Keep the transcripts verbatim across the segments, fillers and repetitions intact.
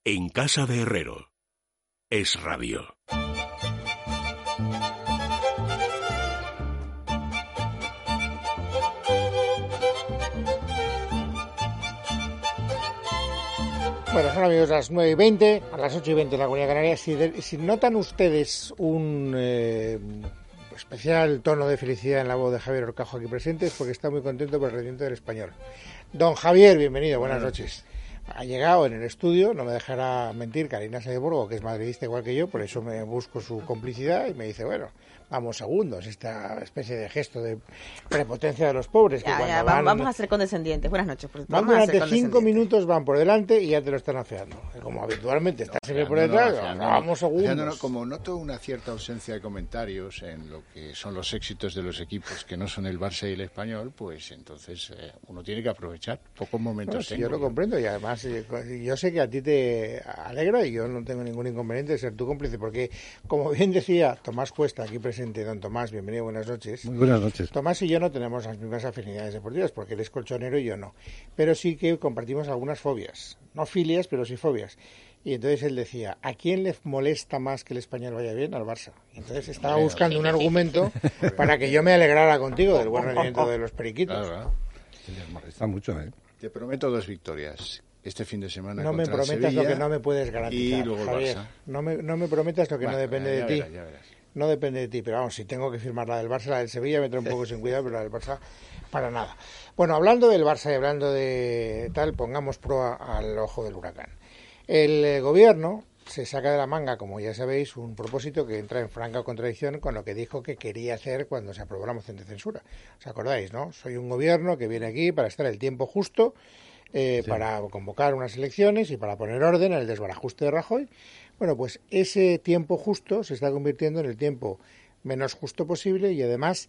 En casa de Herrero. Es Radio. Bueno, son amigos a las nueve y veinte, a las ocho y veinte en la Comunidad Canaria. Si, de, si notan ustedes un eh, especial tono de felicidad en la voz de Javier Horcajo aquí presente, es porque está muy contento por el rendimiento del Español. Don Javier, bienvenido, buenas, buenas noches. noches. Ha llegado en el estudio, no me dejará mentir, Karina Saideburgo, que es madridista igual que yo, por eso me busco su complicidad y me dice, bueno, vamos segundos, esta especie de gesto de prepotencia de los pobres. Ya, que ya, van, vamos a ser condescendientes. Buenas noches. Pues, van durante cinco minutos, van por delante y ya te lo están afeando. Como habitualmente estás siempre no, por detrás, no, no, no, vamos segundos. No, no, como noto una cierta ausencia de comentarios en lo que son los éxitos de los equipos que no son el Barça y el Español, pues entonces eh, uno tiene que aprovechar pocos momentos. Bueno, sí, tengo, yo lo yo. comprendo y además yo sé que a ti te alegra y yo no tengo ningún inconveniente de ser tu cómplice, porque como bien decía Tomás Cuesta, aquí presente, don Tomás, bienvenido, buenas noches. Muy buenas noches. Tomás y yo no tenemos las mismas afinidades deportivas, porque él es colchonero y yo no, pero sí que compartimos algunas fobias, no filias, pero sí fobias. Y entonces él decía, ¿a quién le molesta más que el Español vaya bien? Al Barça. Y entonces estaba buscando un argumento para que yo me alegrara contigo del buen rendimiento de los periquitos. Claro, claro. Les molesta mucho, ¿eh? Te prometo dos victorias este fin de semana no me contra prometas Sevilla lo que no me puedes garantizar, y luego el Javier. Barça. No me, no me prometas lo que bueno, no depende ya de verás, ti. ya verás. No depende de ti, pero vamos, si tengo que firmar la del Barça, la del Sevilla me trae un poco sin cuidado, pero la del Barça para nada. Bueno, hablando del Barça y hablando de tal, pongamos proa al ojo del huracán. El eh, gobierno se saca de la manga, como ya sabéis, un propósito que entra en franca contradicción con lo que dijo que quería hacer cuando se aprobó la moción de censura. ¿Os acordáis, no? Soy un gobierno que viene aquí para estar el tiempo justo, eh, sí. para convocar unas elecciones y para poner orden en el desbarajuste de Rajoy. Bueno, pues ese tiempo justo se está convirtiendo en el tiempo menos justo posible y además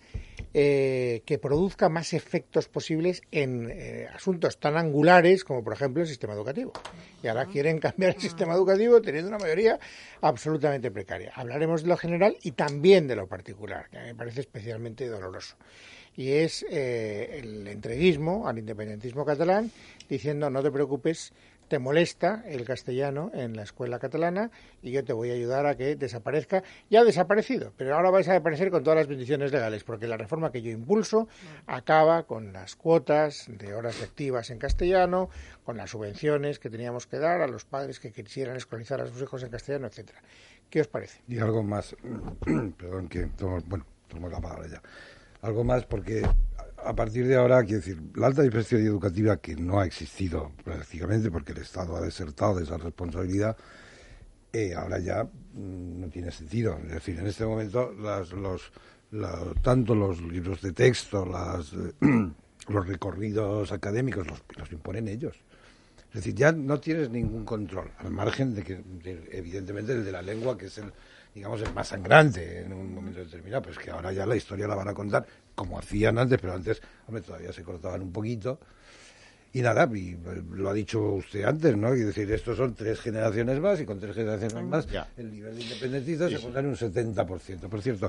eh, que produzca más efectos posibles en eh, asuntos tan angulares como por ejemplo el sistema educativo. Y ahora quieren cambiar el sistema educativo teniendo una mayoría absolutamente precaria. Hablaremos de lo general y también de lo particular, que a mí me parece especialmente doloroso. Y es eh, el entreguismo al independentismo catalán diciendo no te preocupes, te molesta el castellano en la escuela catalana y yo te voy a ayudar a que desaparezca. Ya ha desaparecido, pero ahora vais a desaparecer con todas las bendiciones legales, porque la reforma que yo impulso acaba con las cuotas de horas lectivas en castellano, con las subvenciones que teníamos que dar a los padres que quisieran escolarizar a sus hijos en castellano, etcétera. ¿Qué os parece? Y algo más, perdón que tomo, bueno, tomo la palabra ya. Algo más porque a partir de ahora, quiero decir, la alta inspección educativa, que no ha existido prácticamente porque el Estado ha desertado de esa responsabilidad, eh, ahora ya mmm, no tiene sentido. Es decir, en este momento las, los, la, tanto los libros de texto, las, eh, los recorridos académicos los, los imponen ellos. Es decir, ya no tienes ningún control, al margen de que, de, evidentemente, el de la lengua, que es el, digamos, el más sangrante en un momento determinado, pero es que ahora ya la historia la van a contar como hacían antes, pero antes, hombre, todavía se cortaban un poquito. Y nada, y lo ha dicho usted antes, ¿no? Es decir, estos son tres generaciones más, y con tres generaciones más, ya. el nivel de independentista sí, se pondrá en un setenta por ciento. Por cierto,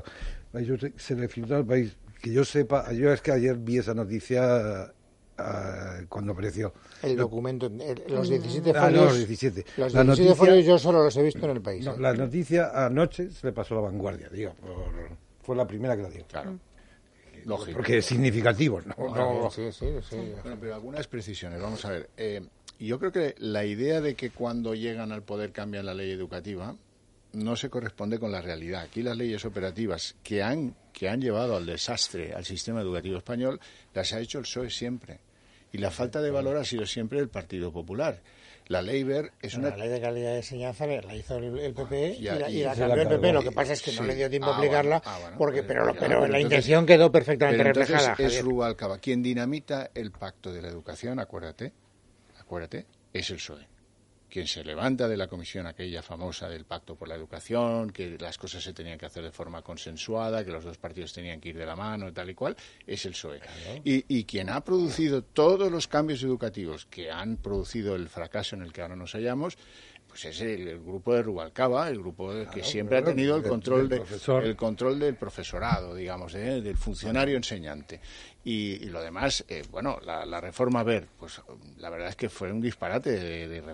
se le filtró al país, que yo sepa, yo es que ayer vi esa noticia uh, cuando apareció. El documento, el, los diecisiete ah, folios. No, los diecisiete. Los la diecisiete noticia, folios yo solo los he visto en el país. No, ¿eh? La noticia anoche se le pasó a La Vanguardia, digo, por, fue la primera que la dio. Claro. Lógico. Porque es significativo, ¿no? no, no. Sí, sí, sí. Bueno, pero algunas precisiones, vamos a ver. Eh, yo creo que la idea de que cuando llegan al poder cambian la ley educativa no se corresponde con la realidad. Aquí las leyes operativas que han, que han llevado al desastre al sistema educativo español las ha hecho el P S O E siempre. Y la falta de valor ha sido siempre el Partido Popular. La ley Wert es una... La ley de calidad de enseñanza la hizo el, el P P ya, y la, y y la y cambió el P P. y, lo que pasa es que sí. no le dio tiempo a ah, aplicarla, bueno, ah, bueno, porque, pero, ya, pero, pero la entonces, intención quedó perfectamente pero reflejada. Entonces es Rubalcaba. Quien dinamita el pacto de la educación, acuérdate, acuérdate, es el P S O E. Quien se levanta de la comisión aquella famosa del Pacto por la Educación, que las cosas se tenían que hacer de forma consensuada, que los dos partidos tenían que ir de la mano, tal y cual, es el P S O E. Claro. Y, y quien ha producido todos los cambios educativos que han producido el fracaso en el que ahora nos hallamos, pues es el, el grupo de Rubalcaba, el grupo de, que claro, siempre claro, ha tenido el control, de, el control del profesorado, digamos, ¿eh? del funcionario enseñante. Y, y lo demás, eh, bueno, la, la reforma Wert, pues la verdad es que fue un disparate de, de reforma, porque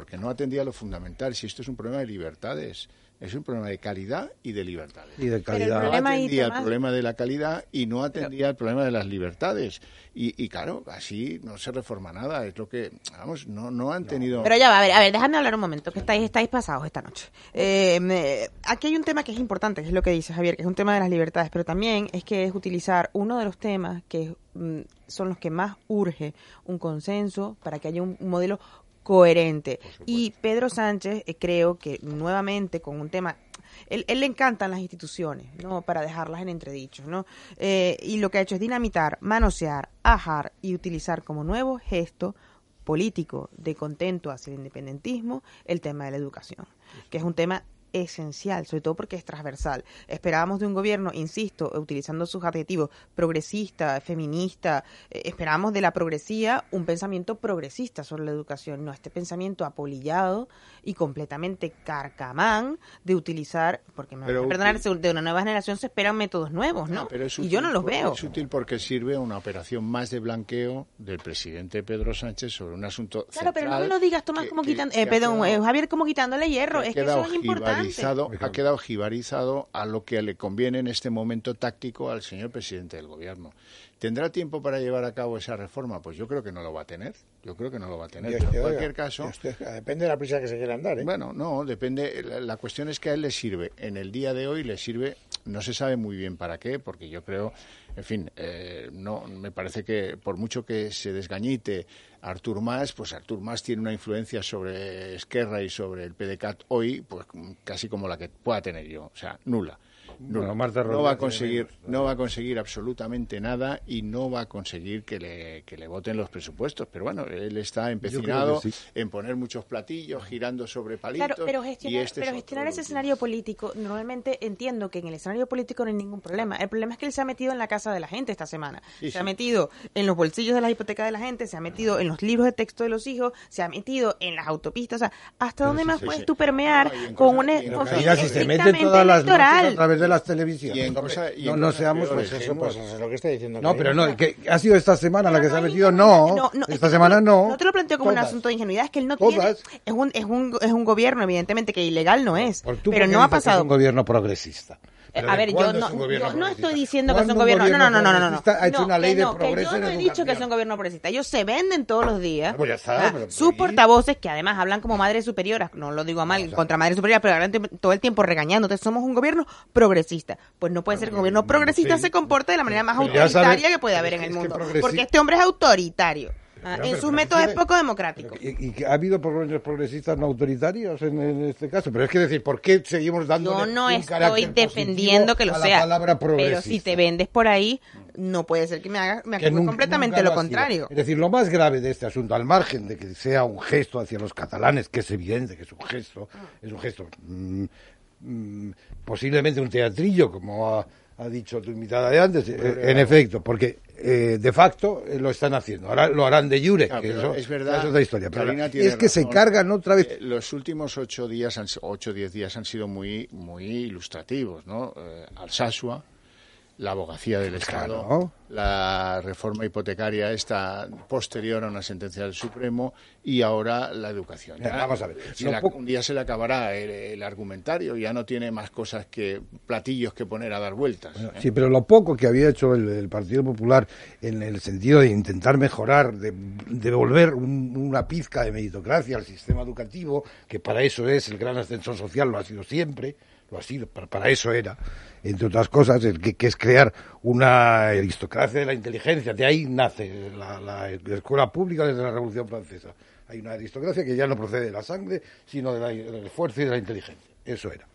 porque no atendía a lo fundamental. Si esto es un problema de libertades, es un problema de calidad y de libertades. Y de calidad. No problema ahí, atendía Tomás, el problema de la calidad y no atendía pero, el problema de las libertades. Y, y claro, así no se reforma nada. Es lo que, vamos, no, no han tenido... Pero ya va, a ver, a ver, dejadme hablar un momento, que estáis, estáis pasados esta noche. Eh, me- aquí hay un tema que es importante, que es lo que dice Javier, que es un tema de las libertades, pero también es que es utilizar uno de los temas que mm, son los que más urge un consenso para que haya un, un modelo coherente. Y Pedro Sánchez, eh, creo que nuevamente con un tema... Él, él le encantan las instituciones, ¿no? Para dejarlas en entredichos, ¿no? Eh, y lo que ha hecho es dinamitar, manosear, ajar y utilizar como nuevo gesto político de contento hacia el independentismo el tema de la educación, que es un tema esencial, sobre todo porque es transversal. Esperábamos de un gobierno, insisto, utilizando sus adjetivos, progresista, feminista, eh, esperábamos de la progresía un pensamiento progresista sobre la educación, no este pensamiento apolillado y completamente carcamán de utilizar, porque me Pero van a perdonar, útil. de una nueva generación se esperan métodos nuevos, ¿no? No, pero es y útil yo no los por- veo. Es útil porque sirve a una operación más de blanqueo del presidente Pedro Sánchez sobre un asunto Claro, pero no me central lo digas, Tomás, que- como que- quitando, que eh, ha perdón, quedado- eh, Javier, como quitándole hierro, que ha es que quedado eso es importante. jibarizado, ha quedado jibarizado a lo que le conviene en este momento táctico al señor presidente del gobierno. ¿Tendrá tiempo para llevar a cabo esa reforma? Pues yo creo que no lo va a tener. Yo creo que no lo va a tener. Dios Pero te en oiga, cualquier caso, Dios te oiga. Depende de la prisa que se quiera andar, ¿eh? bueno, no, depende. La, la cuestión es que a él le sirve. En el día de hoy le sirve, no se sabe muy bien para qué, porque yo creo, en fin, eh, no, me parece que por mucho que se desgañite Artur Mas, pues Artur Mas tiene una influencia sobre Esquerra y sobre el P D C A T hoy, pues casi como la que pueda tener yo, o sea, nula. No, Bueno, Marta no va a Rodríguez conseguir tiene menos, no va a conseguir absolutamente nada y no va a conseguir que le, que le voten los presupuestos, pero bueno, él está empecinado que sí. en poner muchos platillos girando sobre palitos. Claro, pero y gestionar, este pero es gestionar otro ese último. escenario político, normalmente entiendo que en el escenario político no hay ningún problema. El problema es que él se ha metido en la casa de la gente esta semana. Sí, se sí. ha metido en los bolsillos de las hipotecas de la gente, se ha metido en los libros de texto de los hijos, se ha metido en las autopistas. O sea, ¿hasta dónde sí, más sí, puedes sí. tú permear No, y en con cosas- una y en con cosas- fin Mira, si se meten estrictamente todas las noches electoral? a través de las televisiones. Y en Hombre, cosa- y no, en no cosas seamos... peores. Pues eso, pues eso es lo que está diciendo. No, que- pero no, que ha sido esta semana la que se ha No hay metido, ninguna- no. no, no, es Esta que semana no. no. No te lo planteo como un Todas. asunto de ingenuidad, es que él no Todas. tiene... Es un, es, un, es un gobierno, evidentemente, que ilegal no es, Por tú, pero ¿por qué no ha dices que pasado... es un gobierno progresista? Eh, ¿Pero a de ver, yo cuándo no, es un gobierno yo no progresista? estoy diciendo que es un ¿Cuándo gobierno... No, no, no, no, no, no. progresista ha hecho No, una ley que de no, que progreso yo en no he dicho que educación? es un gobierno progresista. Ellos se venden todos los días. Ah, pues ya está, Ah, pero sus sí. portavoces, que además hablan como madres superiores, no lo digo a mal, contra madres superiores, pero hablan tem- todo el tiempo regañándote. Somos un gobierno progresista. Pues no puede ser que un gobierno progresista sí. se comporte de la manera más Pero ya autoritaria sabes, que puede haber es en que- el es que mundo. progresi- Porque este hombre es autoritario. Ah, Pero, en pero, sus pero métodos es tiene- poco democrático. Y, y que ha habido por lo menos progresistas no autoritarios en, en este caso. Pero es que decir, ¿por qué seguimos dando Yo no un estoy carácter defendiendo positivo que lo a la sea, palabra pero progresista? si te vendes por ahí, no puede ser que me haga me Que actúe nunca- completamente nunca lo ha sido. contrario. Es decir, lo más grave de este asunto, al margen de que sea un gesto hacia los catalanes, que es evidente que es un gesto, es un gesto mm, mm, posiblemente un teatrillo, como ha, ha dicho tu invitada de antes, eh, en efecto, porque eh, de facto eh, lo están haciendo. Ahora lo harán de jure, Ah, que pero eso es verdad, es otra historia. Pero Carolina tiene es que se razón. cargan otra vez. Eh, los últimos ocho días, han, ocho o diez días han sido muy, muy ilustrativos, ¿no? Eh, Alsasua, la abogacía del Estado, Claro. la reforma hipotecaria esta posterior a una sentencia del Supremo y ahora la educación. Mira, vamos a ver, Si lo la- poco- un día se le acabará el, el argumentario, ya no tiene más cosas que platillos que poner a dar vueltas. ¿eh? Sí, pero lo poco que había hecho el, el Partido Popular en el sentido de intentar mejorar, de devolver un- una pizca de meritocracia al sistema educativo, que para eso es el gran ascensor social, lo ha sido siempre, lo ha sido, para, para eso era, entre otras cosas, el que, que es crear una aristocracia de la inteligencia. De ahí nace la, la- la escuela pública desde la Revolución Francesa. Hay una aristocracia que ya no procede de la sangre, sino de la- del esfuerzo y de la inteligencia. Eso era.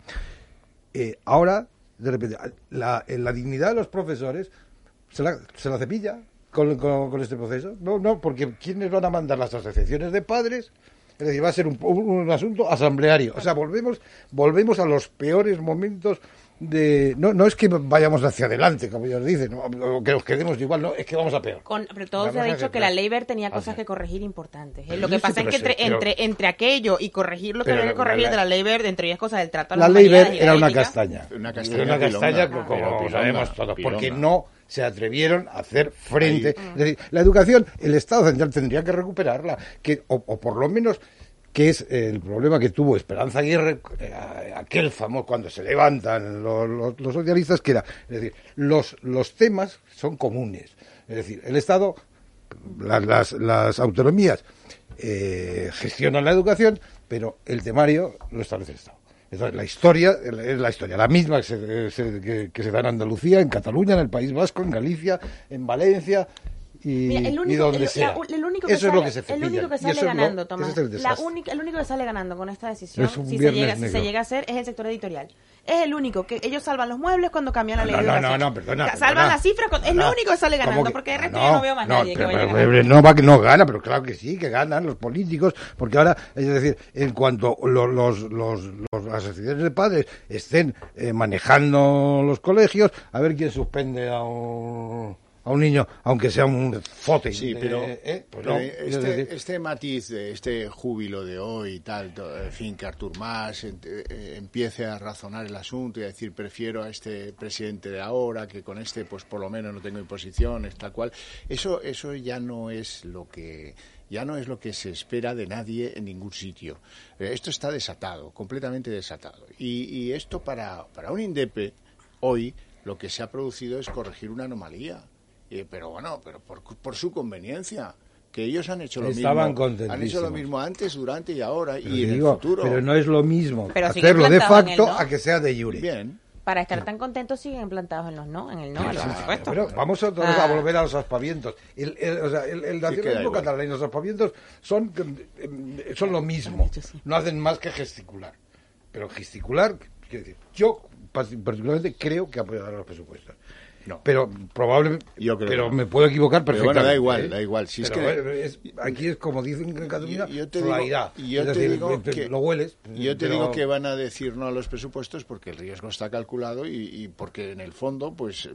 Eh, ahora, de repente, la, la dignidad de los profesores se la, se la cepilla con, con, con este proceso. No, no, porque ¿quiénes van a mandar? Las asociaciones de padres. Es decir, va a ser un, un, un asunto asambleario. O sea, volvemos, volvemos a los peores momentos de... No, no es que vayamos hacia adelante, como ellos dicen, no, o que nos quedemos igual, no, es que vamos a peor. Con, pero todo se Vamos ha a dicho hacer que la tres. ley Wert tenía cosas Hacer. que corregir importantes. ¿eh? Pero Lo que sí, pasa es pero que sí, entre, pero- entre, entre aquello y corregir lo que Pero había que la- corregir la- de la ley Wert, entre ellas cosas del trato a La las ley humanidades Wert y la era una ética. castaña. Una castaña Era una castaña pilonga, como pero lo pilonga, sabemos todos, porque pilonga. no se atrevieron a hacer frente. Es decir, la educación, el Estado central tendría que recuperarla, que o, o por lo menos que es el problema que tuvo Esperanza Aguirre, eh, aquel famoso, cuando se levantan los, los, los socialistas, que era, es decir, los, los temas son comunes. Es decir, el Estado, las, las, las autonomías eh, gestionan la educación, pero el temario lo establece el Estado. Entonces, la historia es la historia, la misma que se, se, que, que se da en Andalucía, en Cataluña, en el País Vasco, en Galicia, en Valencia y, Mira, el único, y donde el, sea. La, el único que eso sale, es lo que se el único que cepilla. sale ganando, Tomás. Es la única, el único que sale ganando con esta decisión, Es un si se, viernes llega, si negro. se llega a hacer, es el sector editorial. Es el único que ellos salvan los muebles cuando cambian la ley No, de no, educación. no, no, perdona, Salvan perdona. las cifras, con- es No, lo único que sale ¿cómo ganando, que- porque de resto no, yo no veo más no, nadie que pero, vaya a pero, ganar. pero no va que no gana, pero claro que sí, que ganan los políticos, porque ahora, es decir, en cuanto lo- los, los, los, las asociaciones de padres estén eh, manejando los colegios, a ver quién suspende a un, a un niño, aunque sea un fote. Sí, eh, pero, eh, pues pero no, este, es decir, este matiz, de este júbilo de hoy y tal, to- en fin, que Artur Mas ent- eh, empiece a razonar el asunto y a decir prefiero a este presidente de ahora, que con este pues por lo menos no tengo imposiciones, tal cual, eso, eso ya no es lo que... ya no es lo que se espera de nadie en ningún sitio. Eh, Esto está desatado, completamente desatado. Y, y esto para, para un INDEPE, hoy, lo que se ha producido es corregir una anomalía. Eh, pero bueno, pero por, por su conveniencia. Que ellos han hecho lo Estaban mismo. Han hecho contentísimos. lo mismo antes, durante y ahora. pero y en digo, el futuro. pero no es lo mismo Pero sigue hacerlo de plantado en facto el no. a que sea de jure. Bien. Para estar tan contentos siguen plantados en los no, en el no, a los presupuestos. Pero vamos otra vez Ah. a volver a los aspavientos. El, el, o sea, el, el queda nacionalismo igual. catalán y los aspavientos son, eh, son lo mismo. No hacen más que gesticular. Pero gesticular, quiero decir, yo particularmente creo que apoyarán los presupuestos. No. Pero probablemente, Yo creo pero que no. me puedo equivocar Pero perfectamente. bueno, da igual, ¿eh? da igual. Si es Pero, que- eh, es- aquí es como dicen en Cataluña, Yo- yo te digo- flairá. yo Es te decir, digo te- que- lo hueles. Yo te pero- digo que van a decir no a los presupuestos porque el riesgo está calculado y, y porque en el fondo, pues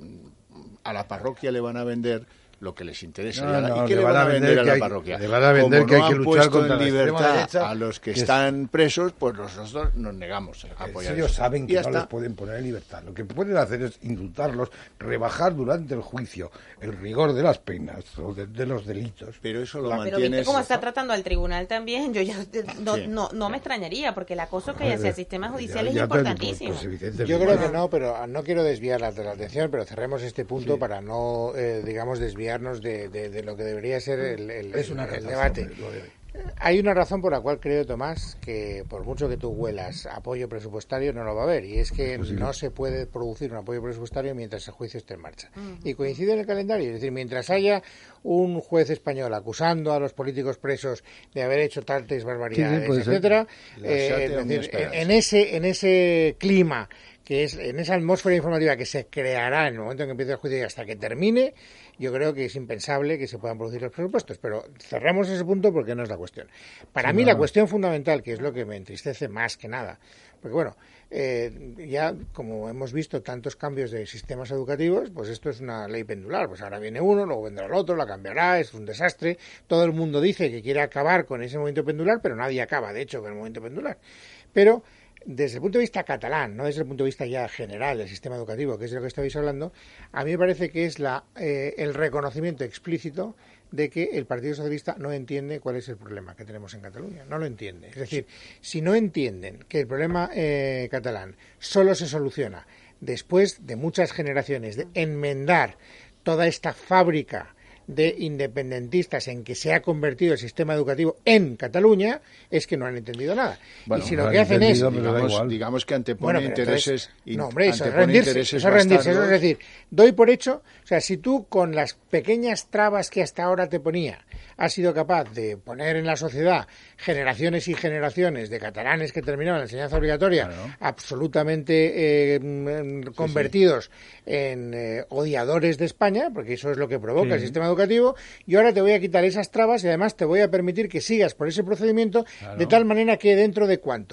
a la parroquia le van a vender lo que les interesa. No, ¿Y a la- no, ¿Y qué le le van van a a vender vender a que la hay- parroquia? le van a vender Como que hay no que han luchar puesto contra en la extrema libertad derecha, a los que, que es- están presos, pues nosotros nos negamos a apoyar Ellos eso. saben Y que ya no está. les pueden poner en libertad. Lo que pueden hacer es indultarlos, rebajar durante el juicio el rigor de las penas o de, de los delitos. Pero eso lo Pero mantienes... viste cómo está tratando al tribunal también, yo ya no, Sí. no, no me extrañaría, porque el acoso que hay hacia el sistema judicial Ya- es ya, pero, importantísimo. pues, evidentemente. Yo creo que no, pero no quiero desviar la, la atención, pero cerremos este punto para no, eh, digamos, desviarnos de, de- de lo que debería ser el, el- Es una el catástrofe, debate. lo de- Hay una razón por la cual creo, Tomás, que por mucho que tú huelas apoyo presupuestario, no lo va a haber. Y es que no se puede producir un apoyo presupuestario mientras el juicio esté en marcha. Y coincide en el calendario. Es decir, mientras haya un juez español acusando a los políticos presos de haber hecho tales barbaridades, puede ser. etcétera, La eh, Seate es decir, Omniesperanza. en ese, en ese clima, que es en esa atmósfera informativa que se creará en el momento en que empiece el juicio y hasta que termine, yo creo que es impensable que se puedan producir los presupuestos. Pero cerramos ese punto porque no es la cuestión. Para Sí, mí no, la no. cuestión fundamental, que es lo que me entristece más que nada, porque bueno, eh, ya como hemos visto tantos cambios de sistemas educativos, pues esto es una ley pendular. Pues ahora viene uno, luego vendrá el otro, la cambiará, es un desastre. Todo el mundo dice que quiere acabar con ese movimiento pendular, pero nadie acaba, de hecho, con el movimiento pendular. Pero desde el punto de vista catalán, no desde el punto de vista ya general del sistema educativo, que es de lo que estabais hablando, a mí me parece que es la, eh, el reconocimiento explícito de que el Partido Socialista no entiende cuál es el problema que tenemos en Cataluña. No lo entiende. Es decir, si no entienden que el problema eh, catalán solo se soluciona después de muchas generaciones de enmendar toda esta fábrica de independentistas en que se ha convertido el sistema educativo en Cataluña, es que no han entendido nada. Bueno, y si no lo han que hacen es... entendido, pero da Digamos, igual. digamos que antepone Bueno, pero intereses... entonces- in- no, hombre, eso es antepone rendirse, intereses eso es rendirse, eso es bastardos. decir, doy por hecho, o sea, si tú con las pequeñas trabas que hasta ahora te ponía has sido capaz de poner en la sociedad generaciones y generaciones de catalanes que terminaron la enseñanza obligatoria Claro. absolutamente eh, mm, convertidos en eh, odiadores de España, porque eso es lo que provoca Sí. el sistema educativo, y ahora te voy a quitar esas trabas y además te voy a permitir que sigas por ese procedimiento Claro. de tal manera que dentro de cuánto,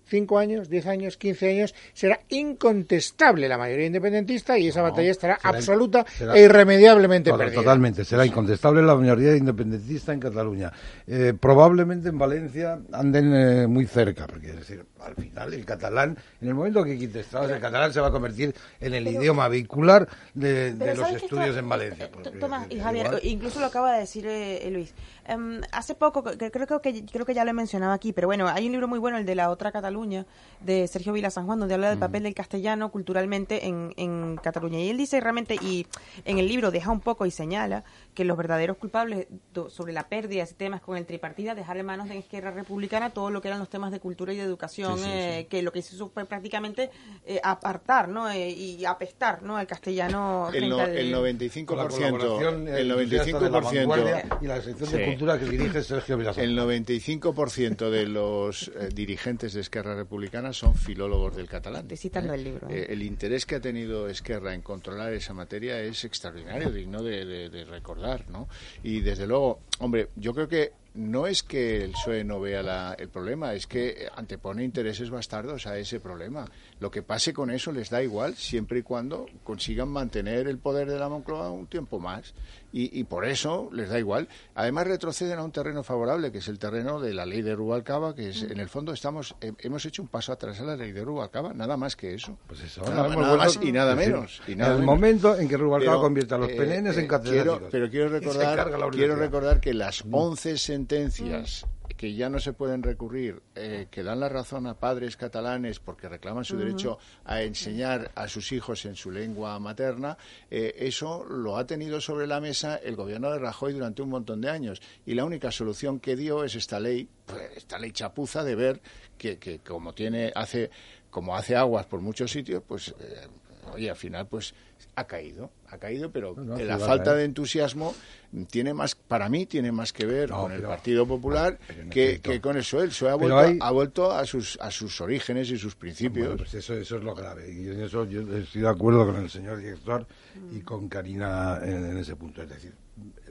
cinco años, diez años, quince años, será incontestable la mayoría independentista y esa no, batalla estará será, absoluta será, e irremediablemente total, perdida. Totalmente, será incontestable la mayoría independentista en Cataluña. Eh, probablemente en Valencia anden eh, muy cerca, porque es decir, al final el catalán, en el momento que quites trabas, el catalán se va a convertir en el pero, idioma vehicular de, de los estudios esto, en Valencia. Porque, Tomás y Javier, igual. Incluso lo acaba de decir eh, Luis. Um, hace poco, que, creo, creo, que, creo que ya lo he mencionado aquí, pero bueno, hay un libro muy bueno, el de La Otra Cataluña, de Sergio Vila San Juan, donde habla del papel del castellano culturalmente en, en Cataluña. Y él dice realmente, y en el libro deja un poco y señala que los verdaderos culpables do, sobre la pérdida de temas con el tripartida, dejar en manos de Esquerra Republicana todo lo que eran los temas de cultura y de educación, sí, sí, eh, sí. que lo que se hizo fue prácticamente eh, apartar, ¿no? Eh, y apestar, ¿no? Al castellano. El, no, al... el noventa y cinco por ciento, el noventa y cinco por ciento y la sección de cultura que dirige Sergio Vila San Juan. El noventa y cinco por ciento de los eh, dirigentes de Esquerra Republicana son filólogos del catalán. Estoy citando ¿eh? el libro. Eh, el interés que ha tenido Esquerra en controlar esa materia es extraordinario, digno de, de, de recordar, ¿no? Y desde luego, hombre, yo creo que no es que el P S O E no vea la, el problema, es que antepone intereses bastardos a ese problema. Lo que pase con eso les da igual, siempre y cuando consigan mantener el poder de la Moncloa un tiempo más. Y, y por eso les da igual. Además retroceden a un terreno favorable, que es el terreno de la ley de Rubalcaba, que es, en el fondo estamos eh, hemos hecho un paso atrás a la ley de Rubalcaba, nada más que eso. Pues eso, nada, nada más y nada menos. Y nada en el menos. momento en que Rubalcaba pero, convierta a los penenes eh, en catedráticos. Quiero, pero quiero recordar, quiero recordar que las once sentencias que ya no se pueden recurrir, eh, que dan la razón a padres catalanes porque reclaman su uh-huh. derecho a enseñar a sus hijos en su lengua materna, eh, eso lo ha tenido sobre la mesa el gobierno de Rajoy durante un montón de años. Y la única solución que dio es esta ley, pues, esta ley chapuza de ver que, que como tiene hace como hace aguas por muchos sitios, pues, eh, oye, al final, pues, ha caído, ha caído, pero no, no, la falta de entusiasmo tiene más, para mí, tiene más que ver no, con pero, el Partido Popular que, que con eso. El P S O E ha vuelto, hay... ha vuelto a sus a sus orígenes y sus principios. Bueno, pues eso, eso es lo grave. Y en eso yo estoy de acuerdo con el señor director y con Karina en, en ese punto. Es decir,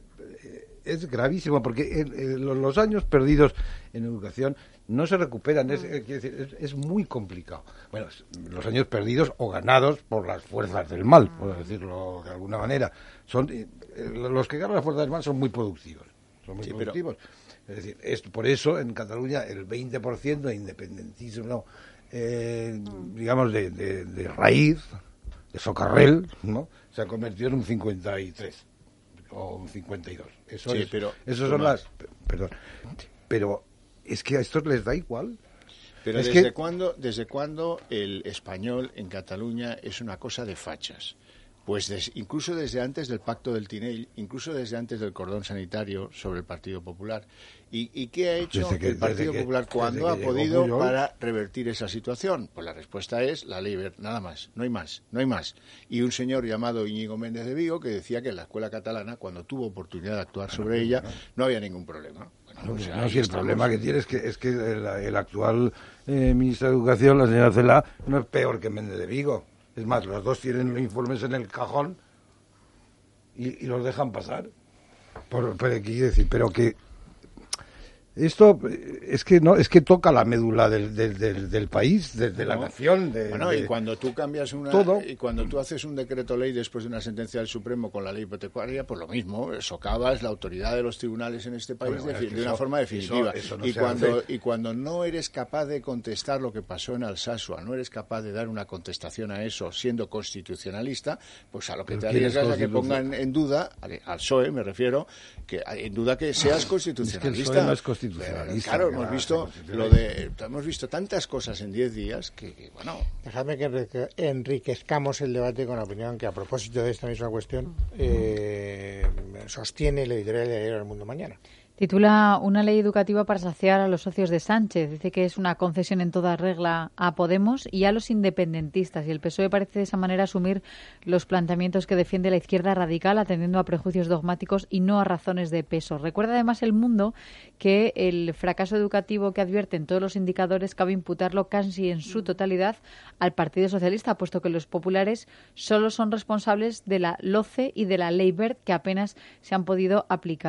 es gravísimo porque el, el, los años perdidos en educación no se recuperan, es, es, es, es muy complicado. Bueno, los años perdidos o ganados por las fuerzas del mal, por decirlo de alguna manera. Son eh, los que ganan las fuerzas del mal son muy productivos, son muy sí, productivos. Pero... Es decir, es por eso en Cataluña el veinte por ciento de independentismo, eh, digamos, de, de, de raíz, de socarrel, ¿no? Se ha convertido en un cincuenta y tres o un cincuenta y dos. Eso sí, es, pero eso son las... Perdón, pero... Es que a estos les da igual. Pero es ¿desde que... cuándo, desde cuándo el español en Cataluña es una cosa de fachas? Pues des, incluso desde antes del Pacto del Tinell, incluso desde antes del cordón sanitario sobre el Partido Popular. ¿Y, y qué ha hecho que, el Partido que, Popular cuando ha podido Puyol... para revertir esa situación? Pues la respuesta es la ley Wert, nada más, no hay más, no hay más. Y un señor llamado Íñigo Méndez de Vigo que decía que en la escuela catalana, cuando tuvo oportunidad de actuar sobre ella, no había ningún problema. No, pues, no, si el problema que tiene es que es que el, el actual eh, ministro de Educación, la señora Celaá, no es peor que Méndez de Vigo. Es más, los dos tienen los informes en el cajón y, y los dejan pasar. Por, pero, quiero decir, pero que esto es que no es que toca la médula del, del, del, del país, de, de la no. nación. De, bueno, de, y cuando tú cambias una todo. y cuando tú haces un decreto ley después de una sentencia del Supremo con la ley hipotecaria, pues lo mismo, socavas la autoridad de los tribunales en este país bueno, de, de una eso, forma definitiva. Eso, eso no y cuando hace. y cuando no eres capaz de contestar lo que pasó en Alsasua, no eres capaz de dar una contestación a eso siendo constitucionalista, pues a lo que Pero te arriesgas a que pongan en duda, al P S O E me refiero, que en duda que seas constitucionalista. Es que el P S O E no es constitucionalista. Claro, hemos visto lo de hemos visto tantas cosas en diez días que, que bueno. Dejadme que enriquezcamos el debate con la opinión que a propósito de esta misma cuestión eh, sostiene la editorial de Diario El Mundo Mañana. Titula Una ley educativa para saciar a los socios de Sánchez. Dice que es una concesión en toda regla a Podemos y a los independentistas. Y el P S O E parece de esa manera asumir los planteamientos que defiende la izquierda radical, atendiendo a prejuicios dogmáticos y no a razones de peso. Recuerda además El Mundo que el fracaso educativo que advierten todos los indicadores cabe imputarlo casi en su totalidad al Partido Socialista, puesto que los populares solo son responsables de la LOCE y de la Ley Wert, que apenas se han podido aplicar.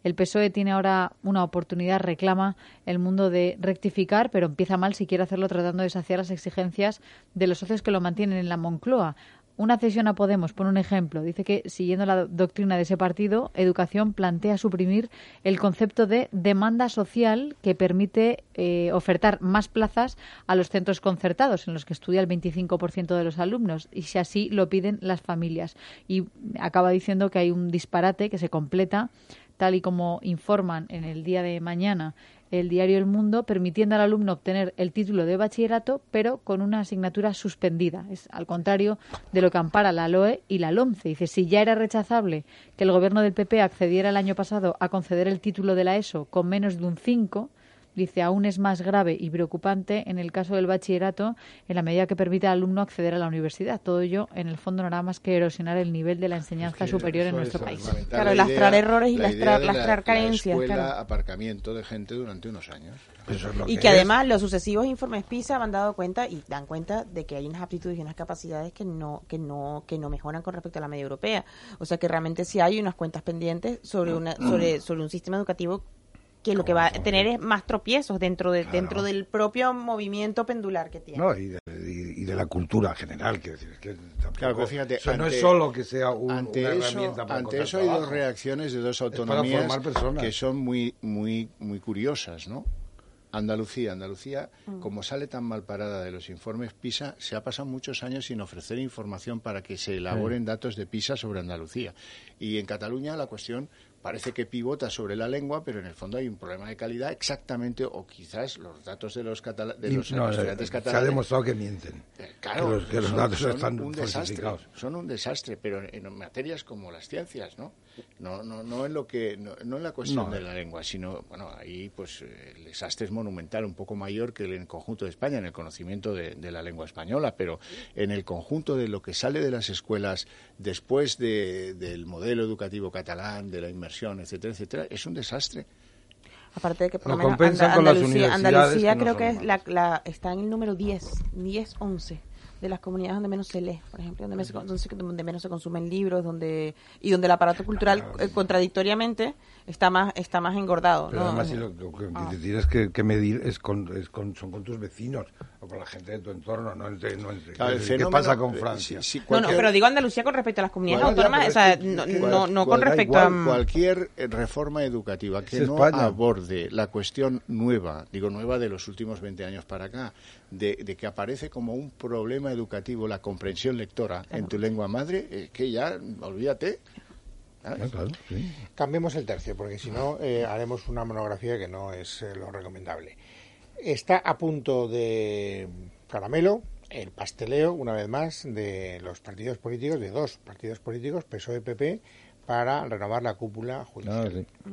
El P S O E tiene ahora una oportunidad, reclama el mundo de rectificar, pero empieza mal si quiere hacerlo tratando de saciar las exigencias de los socios que lo mantienen en la Moncloa. Una cesión a Podemos, por un ejemplo, dice que, siguiendo la doctrina de ese partido, Educación plantea suprimir el concepto de demanda social que permite eh, ofertar más plazas a los centros concertados, en los que estudia el veinticinco por ciento de los alumnos, y si así lo piden las familias. Y acaba diciendo que hay un disparate que se completa, tal y como informan en el día de mañana el diario El Mundo, permitiendo al alumno obtener el título de bachillerato, pero con una asignatura suspendida. Es al contrario de lo que ampara la L O E y la LOMCE. Dice, si ya era rechazable que el gobierno del P P accediera el año pasado a conceder el título de la ESO con menos de un cinco, dice, aún es más grave y preocupante en el caso del bachillerato, en la medida que permite al alumno acceder a la universidad. Todo ello, en el fondo, no hará más que erosionar el nivel de la enseñanza es que superior en es nuestro país. Claro, la lastrar idea, errores y la lastrar, idea de lastrar la, carencias. La escuela, claro. aparcamiento de gente durante unos años. Eso es lo Y que que es. además los sucesivos informes PISA han dado cuenta y dan cuenta de que hay unas aptitudes y unas capacidades que no que no que no mejoran con respecto a la media europea. O sea que realmente sí hay unas cuentas pendientes sobre una sobre sobre un sistema educativo que lo que va a tener es más tropiezos dentro de Claro. dentro del propio movimiento pendular que tiene. No, y de, y, y de la cultura general, quiero decir, es que tampoco, Claro, pero fíjate, eso no ante- es solo que sea un, ante una eso, herramienta para ante encontrar eso hay dos trabajo. reacciones de dos para autonomías formar personas. que son muy muy muy curiosas, ¿no? Andalucía, Andalucía, Mm. como sale tan mal parada de los informes PISA, se ha pasado muchos años sin ofrecer información para que se elaboren datos de PISA sobre Andalucía. Y en Cataluña la cuestión parece que pivota sobre la lengua, pero en el fondo hay un problema de calidad exactamente, o quizás los datos de los, catala- de Y- los no, estudiantes eh, catalanes... se ha demostrado que mienten. Eh, Claro, que los, que los son- datos son están un desastre, falsificados. son un desastre, pero en materias como las ciencias, ¿no? No, no, no en lo que, no, no en la cuestión No. de la lengua, sino, bueno, ahí pues eh, el desastre es monumental, un poco mayor que en el conjunto de España, en el conocimiento de, de la lengua española, pero en el conjunto de lo que sale de las escuelas después de, del modelo educativo catalán, de la inmersión, etcétera, etcétera, es un desastre. Aparte de que por lo Lo menos compensan Anda- con las Andalucía, universidades Andalucía que no creo son que es la, malas. la, está en el número diez, diez, once de las comunidades donde menos se lee, por ejemplo, donde menos, se, donde se- donde menos se consumen libros, donde y donde el aparato cultural eh, contradictoriamente está más está más engordado, Pero ¿no? además si lo, lo que Ah. te tienes que, que medir es con, es con, son con tus vecinos o con la gente de tu entorno, no entre... No entre Claro, el ¿qué fenómeno- pasa con eh, Francia? si- si No, no, cualquier- pero digo Andalucía con respecto a las comunidades Cual- autónomas, pero o sea, es que- no, que- no, no cual- con da respecto igual, a... Cualquier eh, reforma educativa que Es no España. aborde la cuestión nueva, digo nueva de los últimos veinte años para acá, de, de que aparece como un problema educativo la comprensión lectora en tu lengua madre, eh, que ya, olvídate. ¿sabes? Ah, claro, sí. Cambiemos el tercio, porque si no eh, haremos una monografía que no es eh, lo recomendable. Está a punto de caramelo el pasteleo, una vez más, de los partidos políticos, de dos partidos políticos, P S O E y P P, para renovar la cúpula Ah, judicial. sí.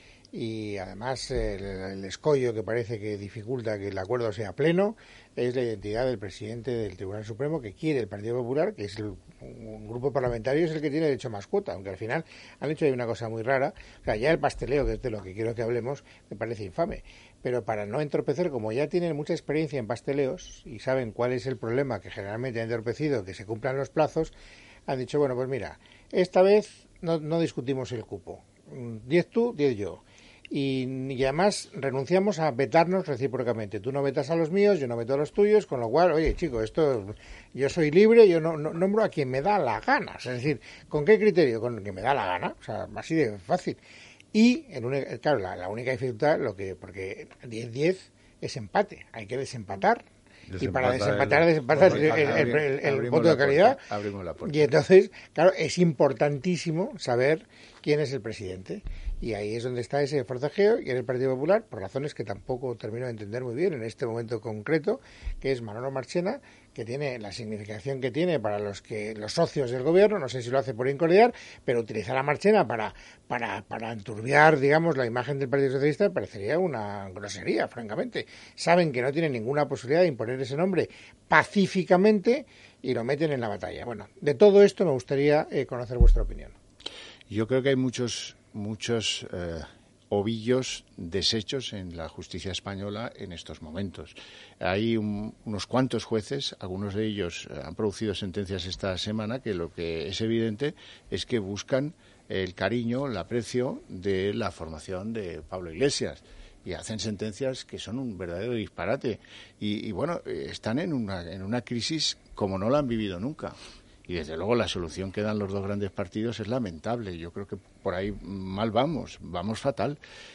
Y además el, el escollo que parece que dificulta que el acuerdo sea pleno es la identidad del presidente del Tribunal Supremo, que quiere el Partido Popular, que es el, un grupo parlamentario, es el que tiene derecho a más cuota, aunque al final han hecho ahí una cosa muy rara. O sea, ya el pasteleo, que es de lo que quiero que hablemos, me parece infame. Pero para no entorpecer, como ya tienen mucha experiencia en pasteleos y saben cuál es el problema que generalmente ha entorpecido que se cumplan los plazos, han dicho, bueno, pues mira, esta vez no, no discutimos el cupo. Diez tú, diez yo. Y, y además renunciamos a vetarnos recíprocamente. Tú no vetas a los míos, yo no veto a los tuyos, con lo cual, oye, chico, esto, yo soy libre, yo no, no nombro a quien me da la gana. Es decir, ¿con qué criterio? Con que me da la gana, o sea, así de fácil. Y, en una, claro, la, la única dificultad, lo que porque diez diez es empate, hay que desempatar. Y para desempatar, el- desempatar bueno, el, el- el- el- el abrimos voto la de calidad. puerta, abrimos la puerta. Y entonces, claro, es importantísimo saber quién es el presidente. Y ahí es donde está ese forcejeo, y en el Partido Popular, por razones que tampoco termino de entender muy bien en este momento concreto, que es Manolo Marchena, que tiene la significación que tiene para los que los socios del gobierno, no sé si lo hace por incordiar, pero utilizar a Marchena para, para, para enturbiar, digamos, la imagen del Partido Socialista me parecería una grosería, francamente. Saben que no tienen ninguna posibilidad de imponer ese nombre pacíficamente y lo meten en la batalla. Bueno, de todo esto me gustaría eh, conocer vuestra opinión. Yo creo que hay muchos muchos eh, ovillos deshechos en la justicia española en estos momentos. Hay un, unos cuantos jueces, algunos de ellos han producido sentencias esta semana, que lo que es evidente es que buscan el cariño, el aprecio de la formación de Pablo Iglesias. Y hacen sentencias que son un verdadero disparate. Y, y bueno, están en una, en una crisis como no la han vivido nunca. Y desde luego la solución que dan los dos grandes partidos es lamentable. Yo creo que por ahí mal vamos, vamos fatal.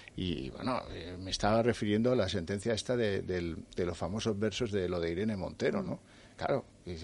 Y bueno, eh, me estaba refiriendo a la sentencia esta de, de, de los famosos versos de lo de Irene Montero, ¿no? Claro,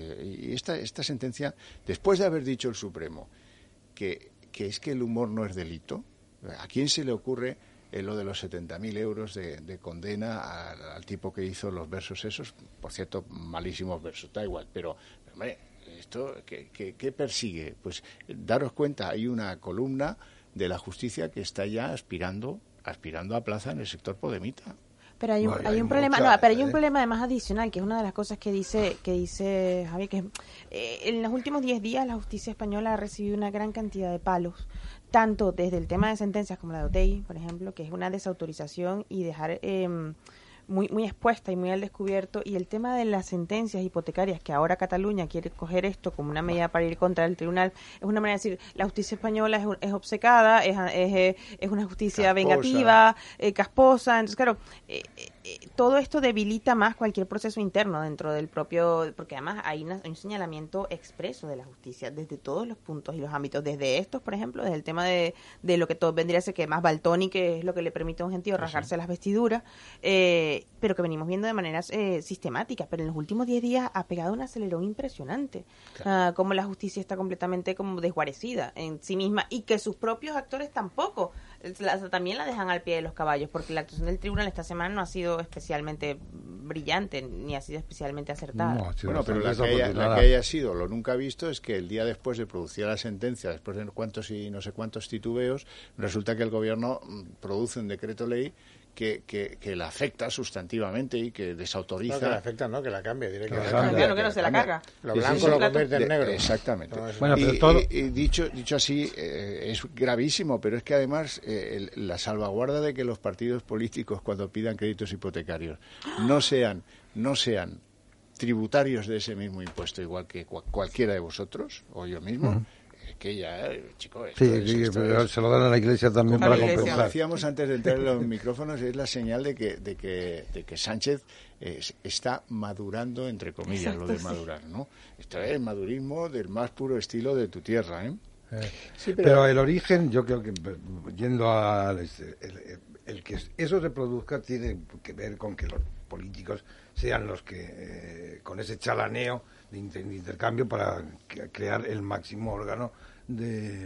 y esta, esta sentencia, después de haber dicho el Supremo que, que es que el humor no es delito, ¿a quién se le ocurre eh, lo de los setenta mil euros de, de condena al, al tipo que hizo los versos esos? Por cierto, malísimos versos, da igual, pero, hombre, ¿esto qué, qué, qué persigue? Pues daros cuenta, hay una columna de la justicia que está ya aspirando, aspirando a plaza en el sector podemita. Pero hay un, Vale, hay hay un problema, mucha, no, pero hay un ¿eh? problema además adicional, que es una de las cosas que dice que dice Javier, que eh, en los últimos diez días la justicia española ha recibido una gran cantidad de palos, tanto desde el tema de sentencias como la de Otegi, por ejemplo, que es una desautorización y dejar eh, muy muy expuesta y muy al descubierto, y el tema de las sentencias hipotecarias, que ahora Cataluña quiere coger esto como una medida para ir contra el tribunal, es una manera de decir, la justicia española es, es obcecada, es, es, es una justicia Casposa. vengativa, eh, casposa, entonces claro, eh, eh, todo esto debilita más cualquier proceso interno dentro del propio, porque además hay, una, hay un señalamiento expreso de la justicia desde todos los puntos y los ámbitos, desde estos, por ejemplo, desde el tema de, de lo que todo vendría a ser que más Baltoni, que es lo que le permite a un gentío rasgarse sí. las vestiduras, eh, pero que venimos viendo de manera eh, sistemática, pero en los últimos diez días ha pegado un acelerón impresionante, claro. uh, como la justicia está completamente como desguarecida en sí misma y que sus propios actores tampoco, la, también la dejan al pie de los caballos, porque la actuación del tribunal esta semana no ha sido especialmente brillante, ni ha sido especialmente acertada. No, bueno, pero la que, haya, la que haya sido lo nunca visto es que el día después de producir la sentencia, después de cuantos y no sé cuántos titubeos, resulta que el gobierno produce un decreto ley Que, que, que la afecta sustantivamente y que desautoriza. No, que la afecta, no, que la cambie directamente. Que cambia, claro, que no se la carga. Lo blanco sí, sí, lo convierte en negro. Exactamente. Bueno, pero y, todo... y, y dicho, dicho así, eh, es gravísimo, pero es que además eh, el, la salvaguarda de que los partidos políticos, cuando pidan créditos hipotecarios, no sean, no sean tributarios de ese mismo impuesto, igual que cu cualquiera de vosotros, o yo mismo, uh-huh. que ya, chico, esto sí, es, sí, esto pero es, se lo dan a la Iglesia también para compensar. Como decíamos antes de entrar en los micrófonos, es la señal de que, de que, de que Sánchez eh, está madurando, entre comillas, Exacto, lo de sí. madurar, ¿no? Esto es el madurismo del más puro estilo de tu tierra, ¿eh? eh sí, pero... pero el origen, yo creo que, yendo a... El, el, el que eso se produzca tiene que ver con que los políticos sean los que, eh, con ese chalaneo de, inter, de intercambio para crear el máximo órgano de,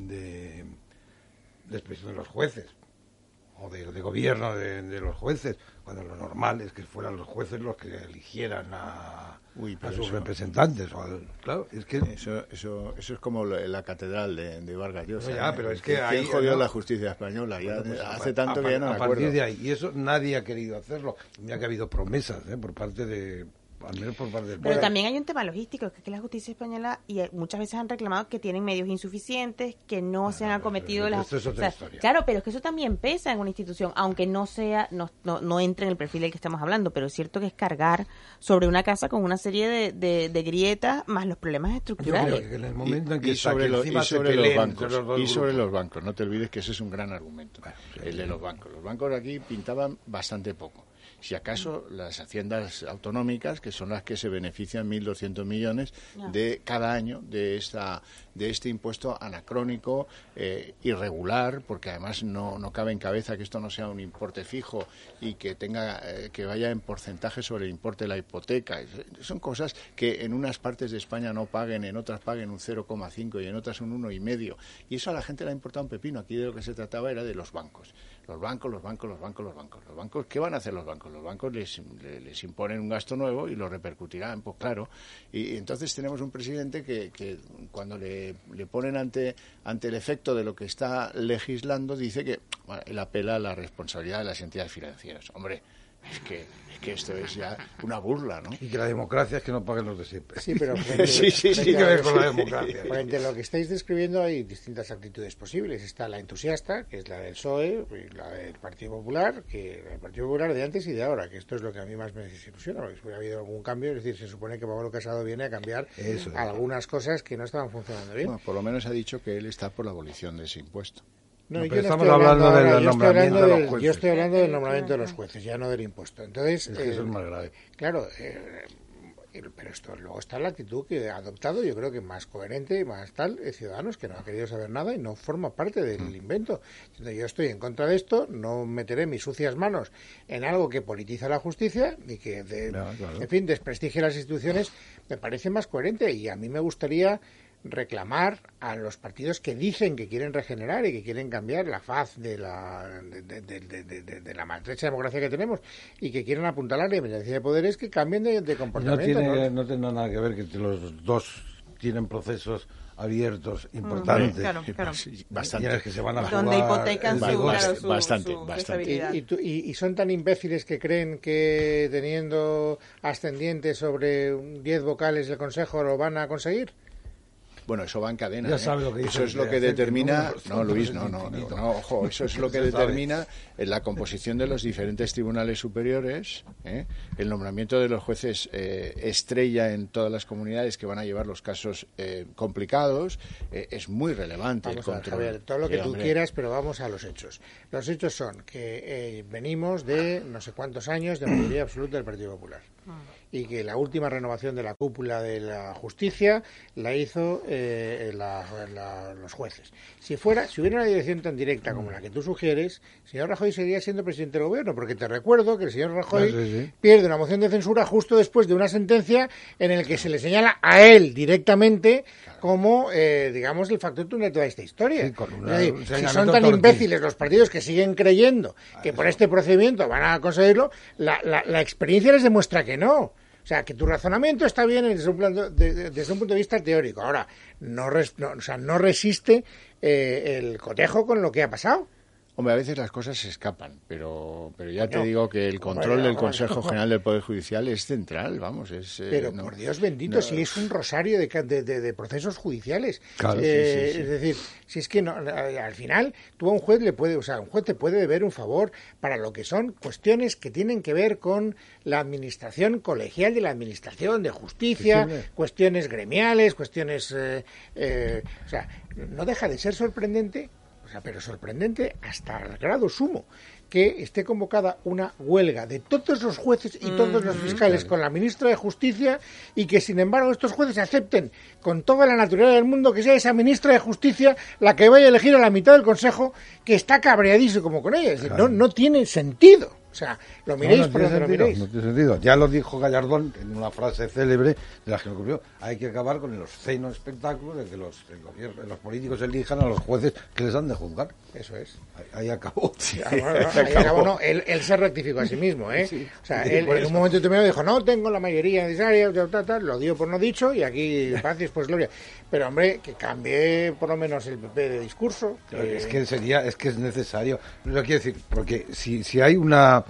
de, de expresión de los jueces o de, de gobierno de, de los jueces, cuando lo normal es que fueran los jueces los que eligieran a, Uy, a sus eso, representantes. O al, claro, es que eso, eso, eso es como la, la catedral de, de Vargas Llosa. No, ya, ¿eh? pero es que ¿Quién ahí jodió no, la justicia española? Ya pues, hace a, tanto a, que ya no me a acuerdo. partir de ahí, y eso nadie ha querido hacerlo. Mira que ha habido promesas, ¿eh? por parte de... al menos por parte del Pero bueno, también hay un tema logístico, que es que la justicia española y muchas veces han reclamado que tienen medios insuficientes, que no ah, se han acometido pero las... Esto es otra o sea, historia. Claro, pero es que eso también pesa en una institución, aunque no sea, no, no, no entre en el perfil del que estamos hablando, pero es cierto que es cargar sobre una casa con una serie de, de, de grietas más los problemas estructurales. Yo creo que en el momento en que y sobre, lo, y sobre los bancos, los y sobre los bancos, no te olvides que ese es un gran argumento, bueno, sí, el de los bancos. Los bancos aquí pintaban bastante poco. Si acaso las haciendas autonómicas, que son las que se benefician mil doscientos millones de cada año de esta de este impuesto anacrónico, eh, irregular, porque además no, no cabe en cabeza que esto no sea un importe fijo y que tenga eh, que vaya en porcentaje sobre el importe de la hipoteca. Son cosas que en unas partes de España no paguen, en otras paguen un cero coma cinco y en otras un uno coma cinco. Y eso a la gente le ha importado un pepino. Aquí de lo que se trataba era de los bancos. Los bancos, los bancos, los bancos, los bancos. Los bancos, ¿qué van a hacer los bancos? Los bancos les, les imponen un gasto nuevo y lo repercutirán, pues claro. Y, y entonces tenemos un presidente que, que cuando le, le ponen ante, ante el efecto de lo que está legislando, dice que bueno, él apela a la responsabilidad de las entidades financieras. Hombre, Es que, es que esto es ya una burla, ¿no? Y que la democracia es que no paguen los de siempre. Sí, pero frente, sí, sí, sí, Tiene que ver con la democracia. frente a lo que estáis describiendo hay distintas actitudes posibles. Está la entusiasta, que es la del P S O E, y la del Partido Popular, que el Partido Popular de antes y de ahora, que esto es lo que a mí más me desilusiona, porque si hubiera habido algún cambio, es decir, se supone que Pablo Casado viene a cambiar Eso es. algunas cosas que no estaban funcionando bien. Bueno, por lo menos ha dicho que él está por la abolición de ese impuesto. No, No, yo pero no estamos estoy hablando, hablando del ahora, yo estoy nombramiento hablando de los del- jueces. Yo estoy hablando del nombramiento de los jueces, ya no del impuesto. Entonces, Es que eh, eso es más grave. claro, eh, pero esto luego está la actitud que ha adoptado, yo creo que más coherente, más tal, eh, Ciudadanos, que no ha querido saber nada y no forma parte del invento. Diciendo, yo estoy en contra de esto, no meteré mis sucias manos en algo que politiza la justicia y que, de- Ya, claro. en fin, desprestigie las instituciones, me parece más coherente y a mí me gustaría reclamar a los partidos que dicen que quieren regenerar y que quieren cambiar la faz de la de, de, de, de, de, de la maltrecha democracia que tenemos y que quieren apuntalar la independencia de poderes, que cambien de, de No comportamiento. tiene, ¿no? no tiene nada que ver que los dos tienen procesos abiertos importantes. Claro, claro. Sí, Y bastante. en el que se van a Donde jugar hipotecan el su, negocio. claro, su, Bastante, su bastante. estabilidad. Y, y, tú- y- y son tan imbéciles que creen que teniendo ascendientes sobre diez vocales del Consejo lo van a conseguir. Bueno, eso va en cadena. Ya ¿eh? sabe lo que dice Eso es lo de que hacer que determina. números, No, Luis, no, números no, no, infinitos. no, ojo, eso es lo que Se sabe. determina en la composición de los diferentes tribunales superiores, ¿eh? El nombramiento de los jueces eh, estrella en todas las comunidades que van a llevar los casos eh, complicados. Eh, es muy relevante Vamos el a ver, control. Javier, todo lo que Sí, tú hombre. quieras, pero vamos a los hechos. Los hechos son que eh, venimos de no sé cuántos años de mayoría absoluta del Partido Popular. Y que la última renovación de la cúpula de la justicia la hizo eh, la- la- los jueces. Si fuera, si hubiera una dirección tan directa como la que tú sugieres, el señor Rajoy seguiría siendo presidente del gobierno, porque te recuerdo que el señor Rajoy Ah, sí, sí. pierde una moción de censura justo después de una sentencia en el que se le señala a él directamente como, eh, digamos, el factor de toda esta historia. Sí, con una- Es decir, un si señalamiento son tan torpe. imbéciles los partidos que siguen creyendo que por este procedimiento van a conseguirlo, la, la, la experiencia les demuestra que no. O sea, que tu razonamiento está bien desde un, plan- de- de- desde un punto de vista teórico. Ahora, no, res- no, o sea, no resiste eh, el cotejo con lo que ha pasado. Hombre, a veces las cosas se escapan, pero, pero ya te No. digo que el control Bueno, del bueno. Consejo General del Poder Judicial es central, vamos, es... eh, Pero no- por Dios bendito, no- si es un rosario de, ca- de, de- de procesos judiciales. Claro, Eh, sí, sí, sí. Es decir, si es que no, al final tú a un juez le puede, o sea, un juez te puede deber un favor para lo que son cuestiones que tienen que ver con la administración colegial de la administración de justicia, Sí, sí, hombre. cuestiones gremiales, cuestiones, eh, eh, o sea, no deja de ser sorprendente. O sea, pero sorprendente hasta el grado sumo que esté convocada una huelga de todos los jueces y todos los fiscales con la ministra de Justicia y que, sin embargo, estos jueces acepten con toda la naturalidad del mundo que sea esa ministra de Justicia la que vaya a elegir a la mitad del Consejo, que está cabreadísimo como con ella. Es decir, no, no tiene sentido. O sea, lo No, miréis no por tiene donde lo sentido, miréis. no tiene sentido. Ya lo dijo Gallardón en una frase célebre de la que ocurrió. Hay que acabar con el obsceno espectáculo de que los, el gobierno, los políticos elijan a los jueces que les han de juzgar. Eso es. Ahí, ahí acabó. Ah, bueno, no, ahí acabó, no, él, él se rectificó a sí mismo, ¿eh? Sí, o sea, sí, él por en eso. un momento determinado dijo, no tengo la mayoría necesaria, tal, tal, tal, lo dio por no dicho y aquí paz y después gloria. Pero, hombre, que cambie por lo menos el P P de discurso. que- Es que sería, es que es necesario. Lo quiero decir, porque si, si hay una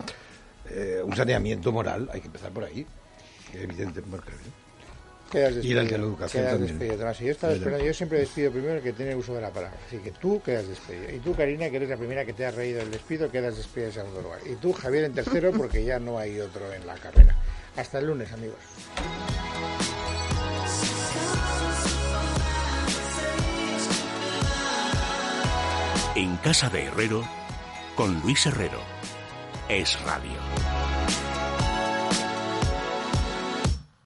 eh, un saneamiento moral, hay que empezar por ahí. Evidentemente. Quedas Y despedido. el de la educación Quedas también. despedido, Tomás. Y yo estaba El de- esperando, yo siempre despido primero el que tiene uso de la palabra. Así que tú quedas despedido. Y tú, Karina, que eres la primera que te has reído del despido, quedas despedido en segundo lugar. Y tú, Javier, en tercero, porque ya no hay otro en la carrera. Hasta el lunes, amigos. En casa de Herrero, con Luis Herrero. Es Radio.